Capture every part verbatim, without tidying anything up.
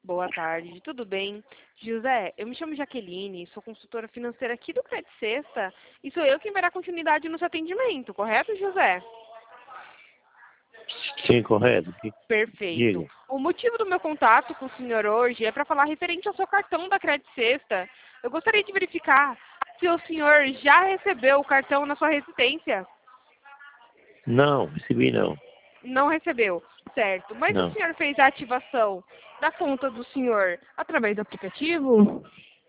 Boa tarde, tudo bem? José, eu me chamo Jaqueline, sou consultora financeira aqui do Credit Sexta e sou eu quem vai dar continuidade no seu atendimento, correto, José? Sim, correto. Perfeito. Diga. O motivo do meu contato com o senhor hoje é para falar referente ao seu cartão da Credit Sexta. Eu gostaria de verificar se o senhor já recebeu o cartão na sua residência. Não, recebi não. Não recebeu, certo. Mas o Não. senhor fez a ativação da conta do senhor através do aplicativo?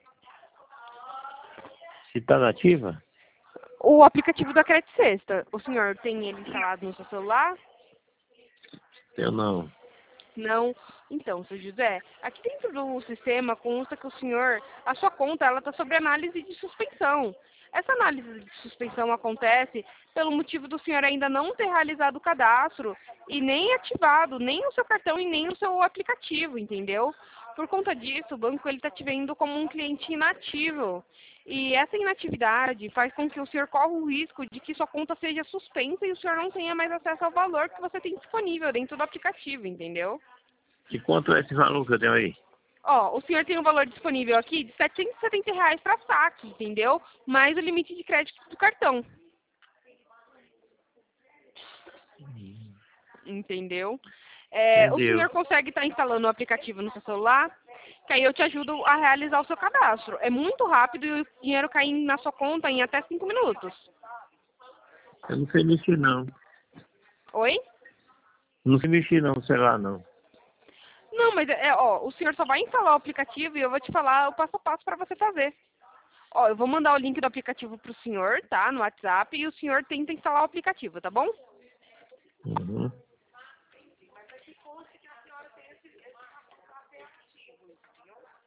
Se está nativa? O aplicativo da Credit Sexta, o senhor tem ele instalado no seu celular? Eu não. Não. Então, seu José, aqui dentro do sistema consta que o senhor, a sua conta, ela está sob análise de suspensão. Essa análise de suspensão acontece pelo motivo do senhor ainda não ter realizado o cadastro e nem ativado nem o seu cartão e nem o seu aplicativo, entendeu? Por conta disso, o banco ele está te vendo como um cliente inativo. E essa inatividade faz com que o senhor corra o risco de que sua conta seja suspensa e o senhor não tenha mais acesso ao valor que você tem disponível dentro do aplicativo, entendeu? E quanto é esse valor que eu tenho aí? Ó, o senhor tem um valor disponível aqui de setecentos e setenta reais para saque, entendeu? Mais o limite de crédito do cartão, entendeu? É, o Entendeu? senhor consegue estar instalando o aplicativo no seu celular? Que aí eu te ajudo a realizar o seu cadastro. É muito rápido e o dinheiro cai na sua conta em até cinco minutos. Eu não sei mexer não. Oi? Não sei mexer não, sei lá não. Não, mas é, ó, o senhor só vai instalar o aplicativo e eu vou te falar o passo a passo para você fazer. Ó, eu vou mandar o link do aplicativo pro senhor, tá? No WhatsApp e o senhor tenta instalar o aplicativo, tá bom? Uhum.